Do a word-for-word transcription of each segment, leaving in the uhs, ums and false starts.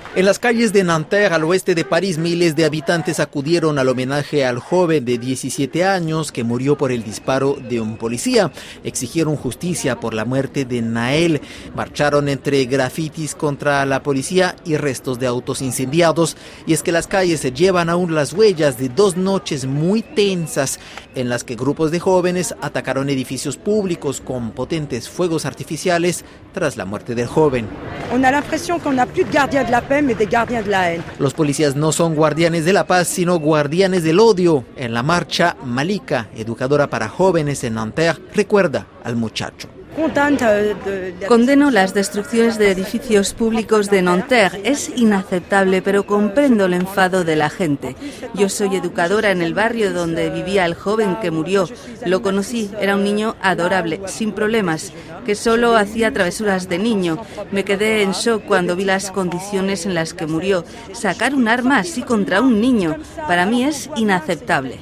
En las calles de Nanterre, al oeste de París, miles de habitantes acudieron al homenaje al joven de diecisiete años que murió por el disparo de un policía. Exigieron justicia por la muerte de Naël. Marcharon entre grafitis contra la policía y restos de autos incendiados. Y es que las calles se llevan aún las huellas de dos noches muy tensas en las que grupos de jóvenes atacaron edificios públicos con potentes fuegos artificiales tras la muerte del joven. On a l'impression qu'on n'a plus de gardiens de la paix, mais des gardiens de la haine. Los policías no son guardianes de la paz, sino guardianes del odio. En la marcha, Malika, educadora para jóvenes en Nanterre, recuerda al muchacho. Condeno las destrucciones de edificios públicos de Nanterre. Es inaceptable, pero comprendo el enfado de la gente. Yo soy educadora en el barrio donde vivía el joven que murió. Lo conocí, era un niño adorable, sin problemas, que solo hacía travesuras de niño. Me quedé en shock cuando vi las condiciones en las que murió. Sacar un arma así contra un niño, para mí es inaceptable.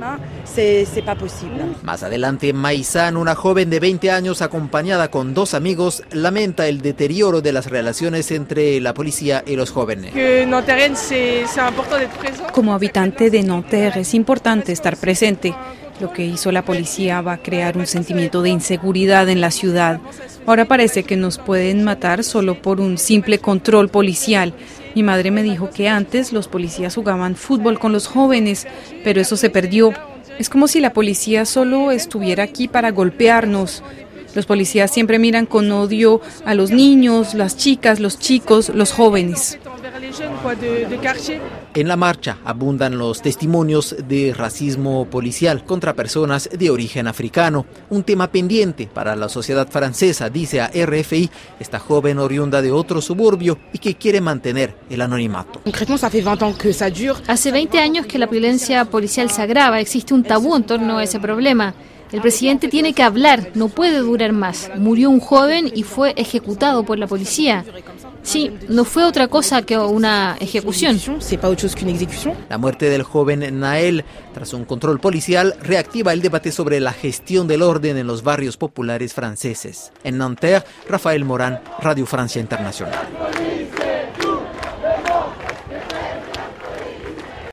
Más adelante, Maïsan, una joven de veinte años acompañada con dos amigos, lamenta el deterioro de las relaciones entre la policía y los jóvenes. Como habitante de Nanterre es importante estar presente. Lo que hizo la policía va a crear un sentimiento de inseguridad en la ciudad. Ahora parece que nos pueden matar solo por un simple control policial. Mi madre me dijo que antes los policías jugaban fútbol con los jóvenes, pero eso se perdió. Es como si la policía solo estuviera aquí para golpearnos. Los policías siempre miran con odio a los niños, las chicas, los chicos, los jóvenes. En la marcha abundan los testimonios de racismo policial contra personas de origen africano, un tema pendiente para la sociedad francesa, dice a R F I esta joven oriunda de otro suburbio y que quiere mantener el anonimato. Hace veinte años que la violencia policial se agrava, existe un tabú en torno a ese problema. El presidente tiene que hablar, no puede durar más. Murió un joven y fue ejecutado por la policía. Sí, no fue otra cosa que una ejecución. La muerte del joven Naël, tras un control policial, reactiva el debate sobre la gestión del orden en los barrios populares franceses. En Nanterre, Rafael Morán, Radio Francia Internacional.